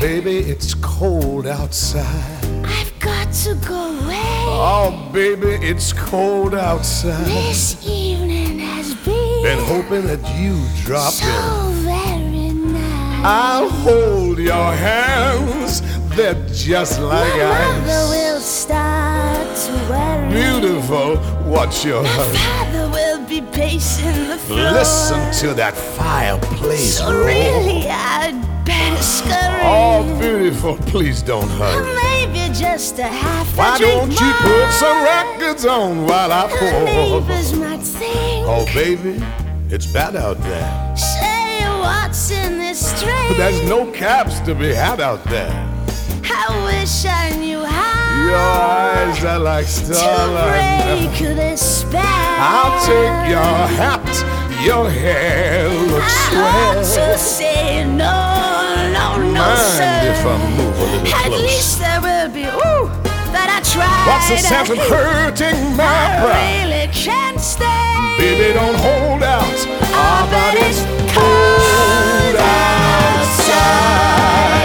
baby, it's cold outside. I've got to go away. Oh, baby, it's cold outside. This evening has been hoping that you drop so in. very nice. I'll hold your hands, they're just like My mother ice. will start to worry. Beautiful, what's your My hurry? father will be pacing the floor. Listen to that fireplace So roar. really, I'd better scurry. Oh, beautiful, please don't hurry. Maybe just a half Why a drink don't you more. put some records on while I The pour? neighbors might think. Oh, baby, it's bad out there. Say what's in this drink. There's no cabs to be had out there. I wish I knew how Your eyes are like to starlight. break this spell. I'll take your hat, your hair looks I ought swell. to say no, no, no, Mind sir. if I move a little At close? least there will be, ooh, that I tried. What's the sense of hurting my I pride? really can't stay. Baby, don't hold out. Oh, but it's cold outside.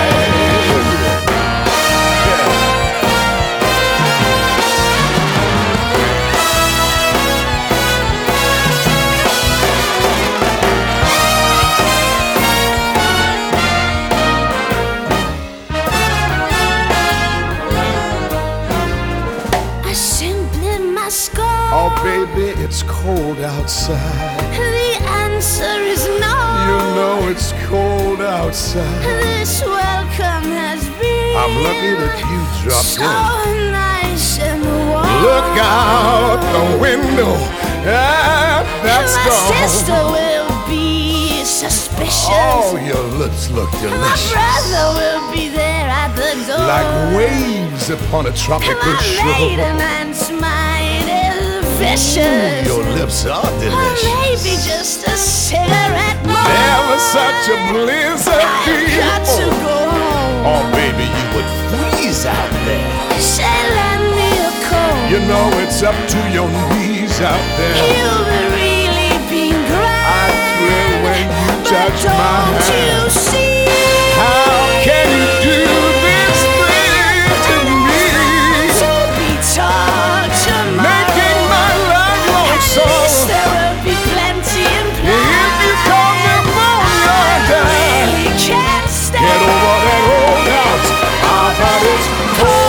I simply must go. Oh, baby, it's cold outside. The answer is no. You know it's cold outside. This welcome has been I'm lucky that you dropped so in. nice and warm. Look out the window. Ah, that's My gone. sister will be suspicious. Oh, your lips look My delicious. brother will be there at the door. Like waves upon a tropical My shore. maiden aunt's mind is vicious. Your lips are Or delicious. maybe just a cigarette more. There was such a blizzard I've got to before. go home. Oh, baby, you would freeze out there. Say, lend me a coat. You know it's up to your knees out there. You've really been grand. I thrill when you But touch my don't hand. you see? How can you do this thing to me? To be taught tomorrow. Making my life long At so. least there will be plenty in play. If you call me for your I dime, really can't stay. get over that old house. Our body's cold.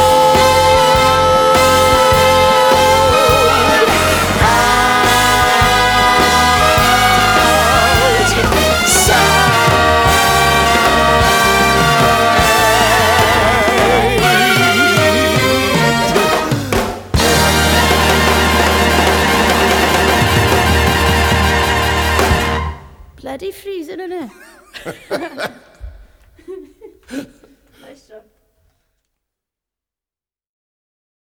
Bloody freezing, innit?